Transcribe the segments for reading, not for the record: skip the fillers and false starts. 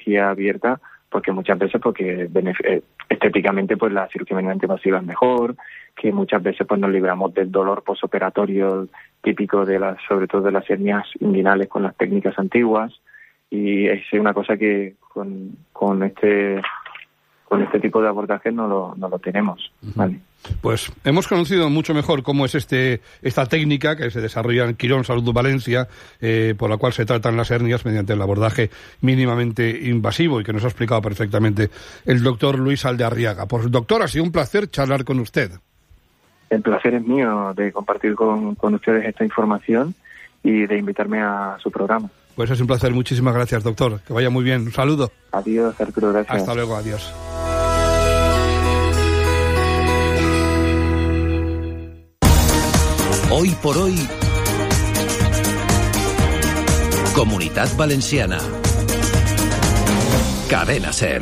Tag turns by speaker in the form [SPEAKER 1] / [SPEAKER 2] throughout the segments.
[SPEAKER 1] cirugía abierta, porque muchas veces estéticamente pues la cirugía mínimamente invasiva es mejor, que muchas veces pues nos libramos del dolor posoperatorio típico sobre todo de las hernias inguinales con las técnicas antiguas, y es una cosa que con este tipo de abordaje no lo tenemos, ¿vale?
[SPEAKER 2] Pues hemos conocido mucho mejor cómo es esta técnica que se desarrolla en Quirón Salud Valencia, por la cual se tratan las hernias mediante el abordaje mínimamente invasivo, y que nos ha explicado perfectamente el doctor Luis Aldearriaga. Pues doctor, ha sido un placer charlar con usted.
[SPEAKER 1] El placer es mío de compartir con ustedes esta información y de invitarme a su programa.
[SPEAKER 2] Pues es un placer, muchísimas gracias, doctor. Que vaya muy bien, un saludo.
[SPEAKER 1] Adiós, Arturo, gracias.
[SPEAKER 2] Hasta luego, adiós.
[SPEAKER 3] Hoy por hoy, Comunitat Valenciana. Cadena SER.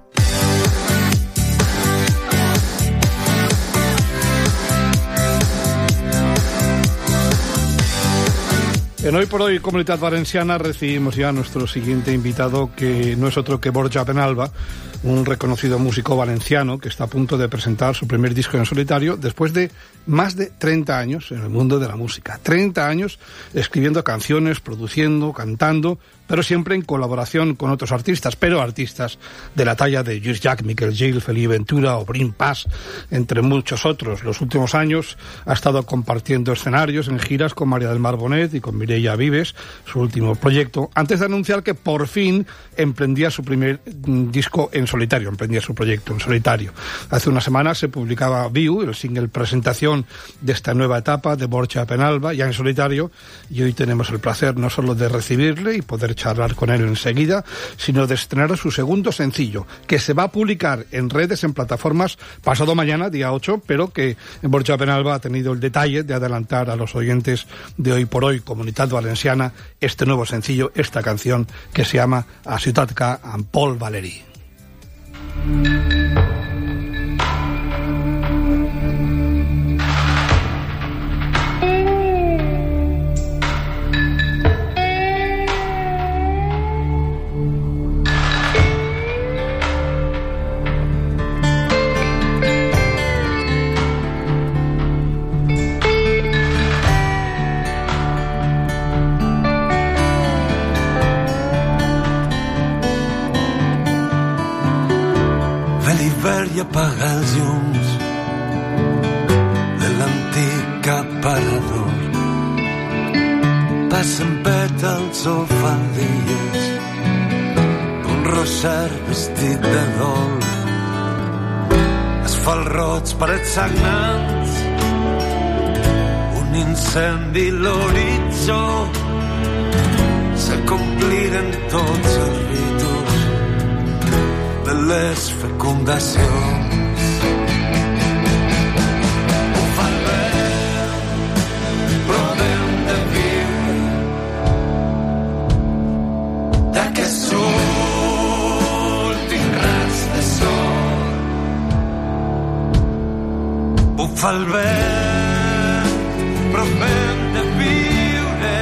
[SPEAKER 2] En Hoy por Hoy, Comunitat Valenciana, recibimos ya a nuestro siguiente invitado, que no es otro que Borja Penalba, un reconocido músico valenciano que está a punto de presentar su primer disco en solitario después de más de 30 años en el mundo de la música. 30 años escribiendo canciones, produciendo, cantando, pero siempre en colaboración con otros artistas, pero artistas de la talla de Lluís Llach, Miquel Gil, Felipe Ventura o Bryn Paz, entre muchos otros. Los últimos años ha estado compartiendo escenarios en giras con María del Mar Bonet y con Mireia Vives, su último proyecto, antes de anunciar que por fin emprendía su primer disco en solitario, emprendía su proyecto en solitario. Hace una semana se publicaba Viu, el single presentación de esta nueva etapa de Borja Penalba, ya en solitario, y hoy tenemos el placer no solo de recibirle y poder charlar con él enseguida, sino de estrenar su segundo sencillo, que se va a publicar en redes, en plataformas, pasado mañana, día 8, pero que Borja Penalba ha tenido el detalle de adelantar a los oyentes de Hoy por Hoy, Comunitat Valenciana, este nuevo sencillo, esta canción que se llama A Ciutat Ca amb Pol Valeri.
[SPEAKER 4] I apaga els llums de l'antic aparador. Passen pètals o faldilles d'un roser vestit de dol. Asfalt roig, parets sagnants, un incendi l'horitzó. S'acompliren tots els ritus de les fecundacions. Ho fa el vent, provem de viure d'aquest últim ras de sol. Ho fa el vent, provem de viure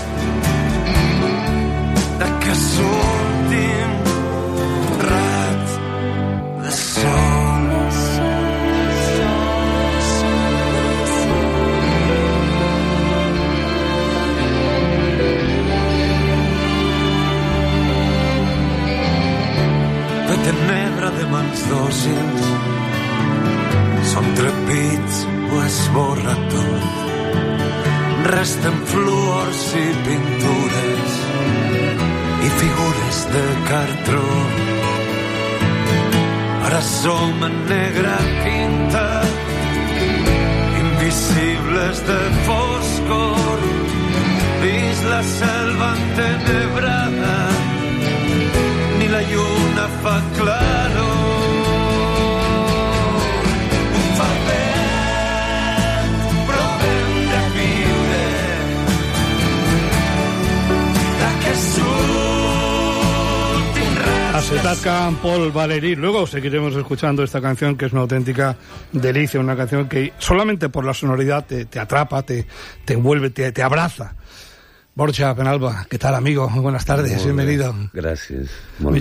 [SPEAKER 4] d'aquest últim ras de sol. De tenebra de mans dòcils, són trepits o esborra tot. Resten fluors i pintures i figures de cartró. Ara som en negra tinta, invisibles de foscor, dins la selva entenebrada, ni la lluna fa claror. Ho fa el vent, provem de viure d'aquest últim ras.
[SPEAKER 2] A Ciutat Ca amb Pol Valeri. Luego seguiremos escuchando esta canción, que es una auténtica delicia, una canción que solamente por la sonoridad te atrapa, te envuelve, te abraza. Borja Penalba, ¿qué tal, amigo? Muy buenas tardes, bienvenido.
[SPEAKER 5] Gracias.